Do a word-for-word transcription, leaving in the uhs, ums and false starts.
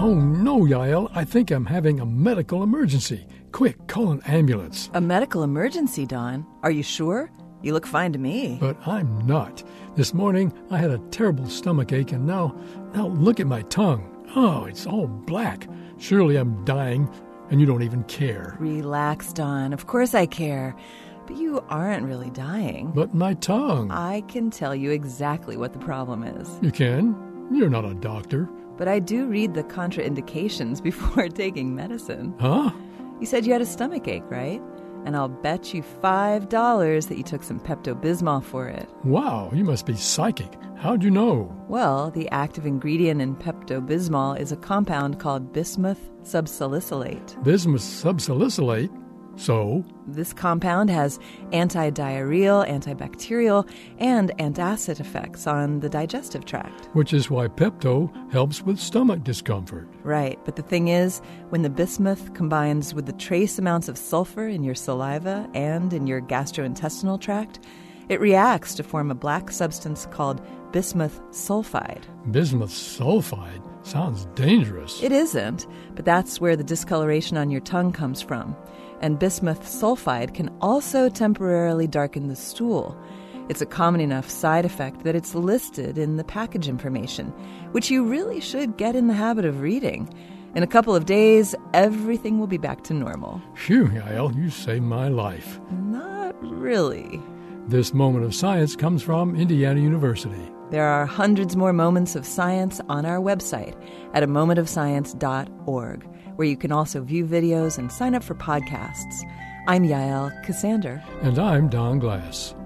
Oh, no, Yael. I think I'm having a medical emergency. Quick, call an ambulance. A medical emergency, Don? Are you sure? You look fine to me. But I'm not. This morning, I had a terrible stomach ache, and now, now look at my tongue. Oh, it's all black. Surely I'm dying, and you don't even care. Relax, Don. Of course I care. But you aren't really dying. But my tongue. I can tell you exactly what the problem is. You can? You're not a doctor. But I do read the contraindications before taking medicine. Huh? You said you had a stomach ache, right? And I'll bet you five dollars that you took some Pepto-Bismol for it. Wow, you must be psychic. How'd you know? Well, the active ingredient in Pepto-Bismol is a compound called bismuth subsalicylate. Bismuth subsalicylate? So? This compound has anti-diarrheal, antibacterial, and antacid effects on the digestive tract. Which is why Pepto helps with stomach discomfort. Right, but the thing is, when the bismuth combines with the trace amounts of sulfur in your saliva and in your gastrointestinal tract, it reacts to form a black substance called bismuth sulfide. Bismuth sulfide? Sounds dangerous. It isn't, but that's where the discoloration on your tongue comes from. And bismuth sulfide can also temporarily darken the stool. It's a common enough side effect that it's listed in the package information, which you really should get in the habit of reading. In a couple of days, everything will be back to normal. Phew, Yael, you saved my life. Not really. This moment of science comes from Indiana University. There are hundreds more moments of science on our website at a moment of science dot org, where you can also view videos and sign up for podcasts. I'm Yael Ksander. And I'm Don Glass.